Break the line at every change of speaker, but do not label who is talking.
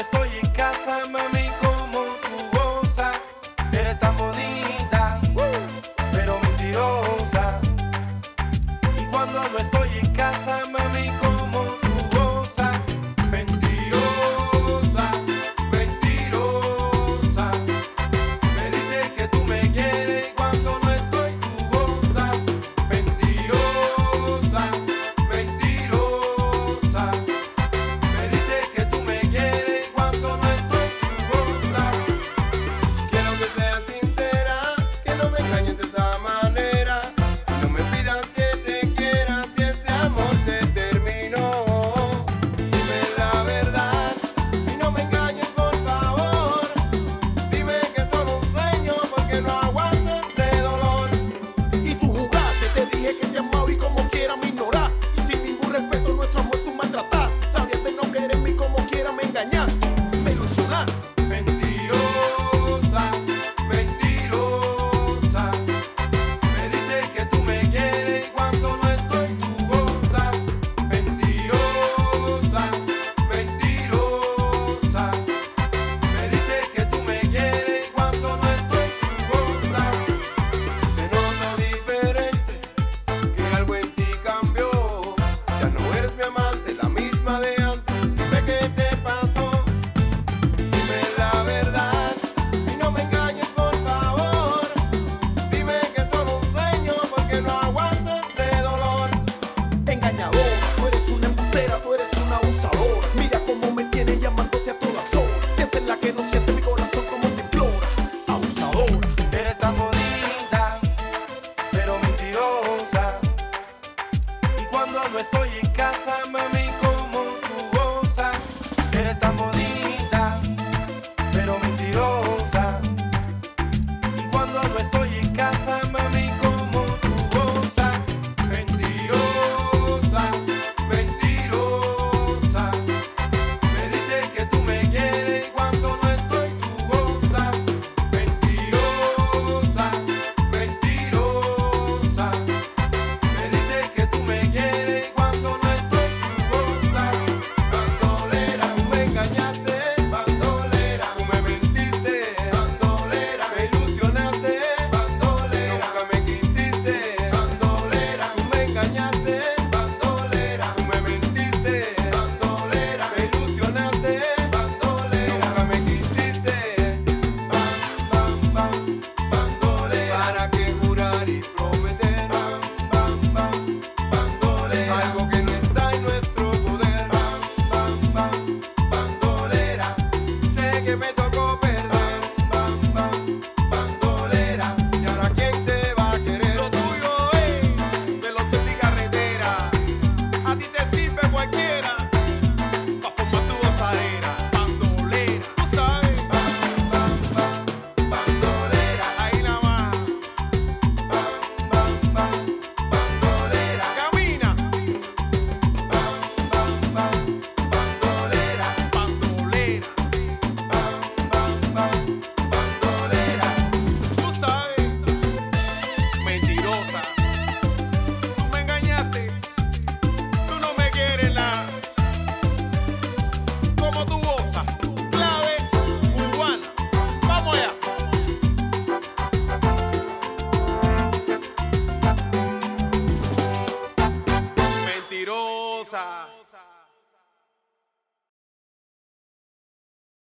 estoy en casa, mami, como tú gozas. Eres tan bonita, pero mentirosa. Y cuando no estoy en casa, mami, como tú gozas. Mentirosa, mentirosa. Me dices que tú me quieres y cuando no estoy tú gozas. Mentirosa, mentirosa. Me dices que tú me quieres y cuando no estoy tú gozas. Quiero que seas sincera, que no me engañes de esa manera. No me pidas que te quiera si este amor se terminó. Dime la verdad y no me engañes, por favor. Dime que es solo un sueño porque no aguanto este dolor.
Y tú jugaste, te dije que te amaba y como quiera me ignoraste. Y sin ningún respeto nuestro amor tú maltrataste. Sabías de no quererme y como quiera me engañaste. Me ilusionaste.
Mentirosa, mentirosa. Me dices que tú me quieres y cuando no estoy tú gozas. Mentirosa, mentirosa. Me dices que tú me quieres y cuando no estoy tú gozas. Te noto diferente, que algo en ti cambió. Ya no eres mi amante, la misma de antes. Dime qué te pasó. Dime la verdad y no me engañes, por favor. Dime que es solo un sueño porque no aguanto este dolor.
Engañadora, tú eres una embustera, tú eres una abusadora. Mira cómo me tienes llamándote a todas horas. Piensa en la que no siente mi corazón como te implora. Abusadora.
Eres tan bonita, pero mentirosa. Y cuando no estoy en casa, mami, como tú gozas. Eres tan bonita, pero mentirosa. Y cuando no estoy en casa, mami, como tú gozas. Mentirosa, mentirosa. Me dices que tú me quieres y cuando no estoy tú gozas. Mentirosa, mentirosa. Me dices que tú me quieres y cuando no estoy tú gozas. Bandolera, tú me engañaste. Bandolera, tú me mentiste. Bandolera, me ilusionaste. Bandolera, nunca me quisiste. Bandolera, tú me engañaste. Bandolera, tú me mentiste. Bandolera, me ilusionaste. Bandolera, nunca me quisiste. Bam, bam, bam, bandolera. ¿Para qué jurar y prometer? Bam, bam, bam, bandolera. Algo que no está en nuestro poder. Bam, bam, bam, bandolera. Sé que me tocó perder. Bam, bam, bandolera. ¿Y ahora quién te va a querer?
Lo tuyo es velocidad y carretera. A ti te sirve cualquiera. Pa' formar tu gozadera. Bandolera, tú sabes.
Bam, bam, bam, bandolera.
Ahí nada más.
Bam, bam, bam, bandolera.
Camina.
Bam, bam, bam, bandolera.
Bandolera,
Bam, bam, bam, bandolera.
tú sabes. Mentirosa. Tú me engañaste. Tú no me quieres nada. Como tú gozas. Clave cubana. Vamos allá. Mentirosa.